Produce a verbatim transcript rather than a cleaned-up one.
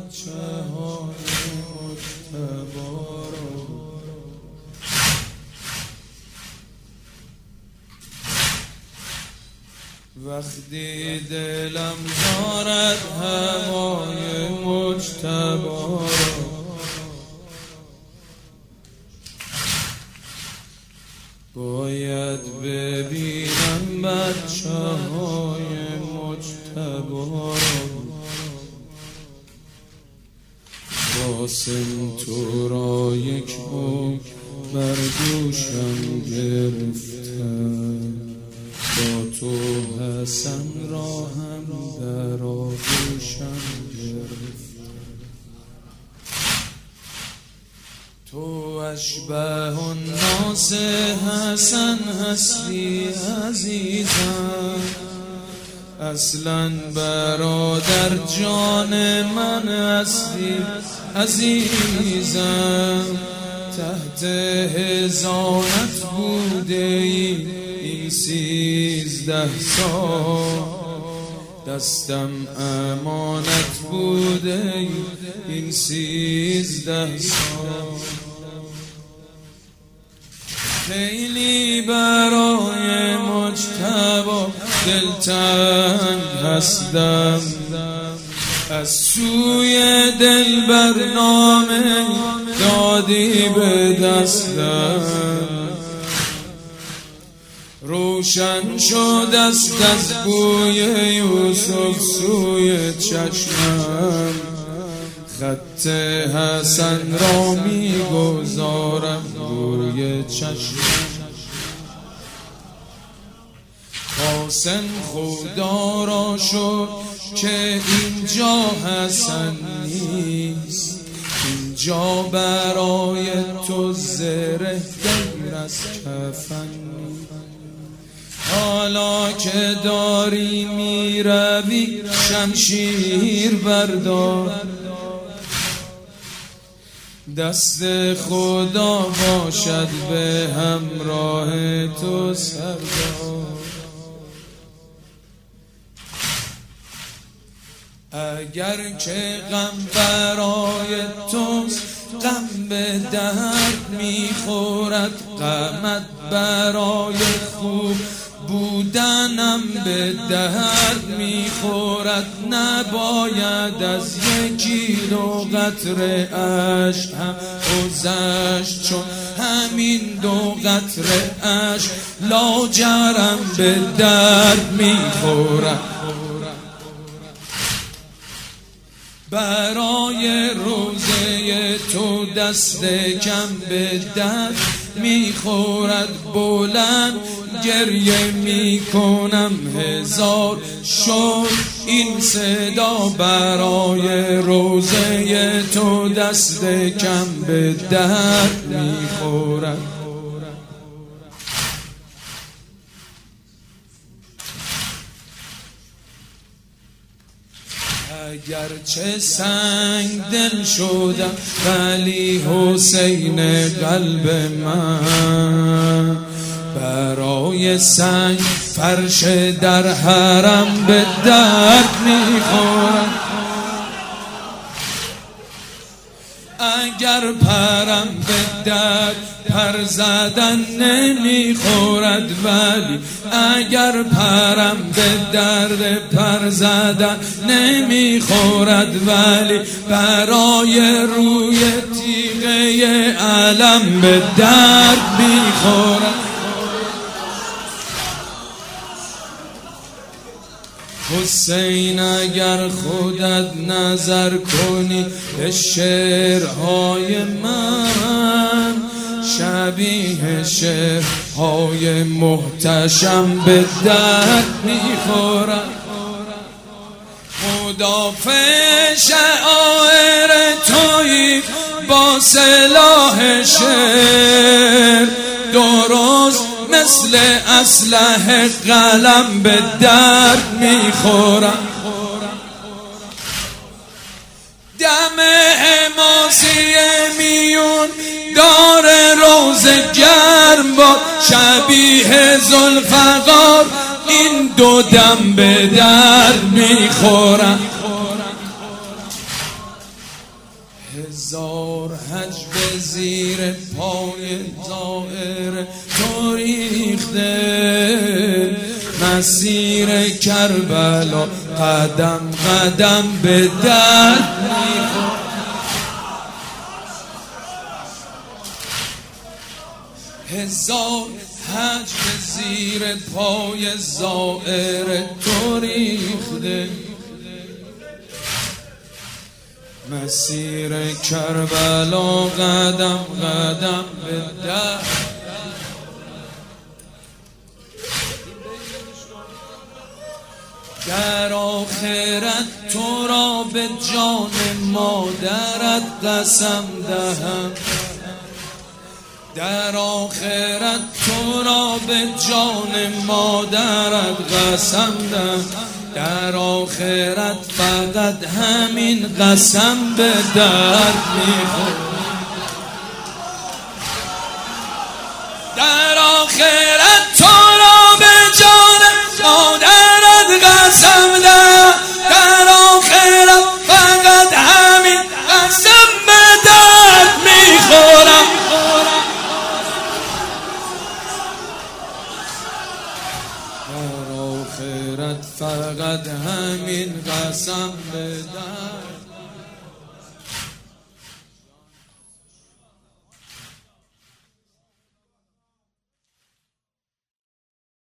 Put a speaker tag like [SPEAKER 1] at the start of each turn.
[SPEAKER 1] بچه های مجتبا رو وقتی دلم دارد هوای مجتبا رو باید ببینم بچه های مجتبا رو قاسم تو را یک عمر بر دوشم گرفتم با تو حسن را هم در آغوشم گرفتم تو اشبه الناس حسن هستی عزیزم اصلا برادر جان من هستی عزیزم تحت حضانت بوده ای این سیزده سال دستم امانت بوده ای این سیزده سال خیلی برای مجتبا دلتنگ هستم از سوی دل برنامه دادی به دستم روشن شد است از بوی یوسف سوی چشمم خط حسن را می گذارم روی چشمم قاسم خدا را شد که اینجا حسن نیست اینجا برای تو زره دیر از کفن حالا که داری می روی شمشیر بردار دست خدا باشد به همراه تو سردار اگر که غم برای توست غم به درد میخورد غمت برای خوب بودنم به درد میخورد نباید از یکی دو قطره عشق هم گذشت چون همین دو قطره عشق لاجرم به درد میخورد برای روزه تو دست کم به درد میخورد بلند گریه میکنم هزار شد این صدا برای روزه تو دست کم به درد میخورد اگرچه سنگ دل شدم ولی حسین قلب من برای سنگ فرش در حرم به درد میخورد اگر پرم به درد پر زدن نمیخورد ولی اگر پرم به درد پر زدن نمیخورد ولی برای روی تیغه علم به درد میخورد حسین اگر خودت نظر کنی به شعرهای من شبیه شعرهای محتشم به درد میخورد مدافع شعائر تویی با سلاح شعر درست مثل اسلحه قلم به درد میخورم دم حماسی میون دار روز گرم با شبیه ذوالفقار این دو دم به درد میخورم هزار حج به زیر پای زائر تو ریخته، مسیر کربلا قدم قدم به درد میخوره. هزار حج به زیر پای زائر تو ریخته، مسیر کربلا قدم قدم به در. در آخرت تو را به جان مادرت قسم دهم، در آخرت تو را به جان مادرت قسم دهم، در آخرت فقط همین قسم به درد میخوره. در آخرت تو را به جان مادرت قسم دهم، در آخرت فقط همین قسم به درد میخورم. در آخرت فقط همین قسم به درد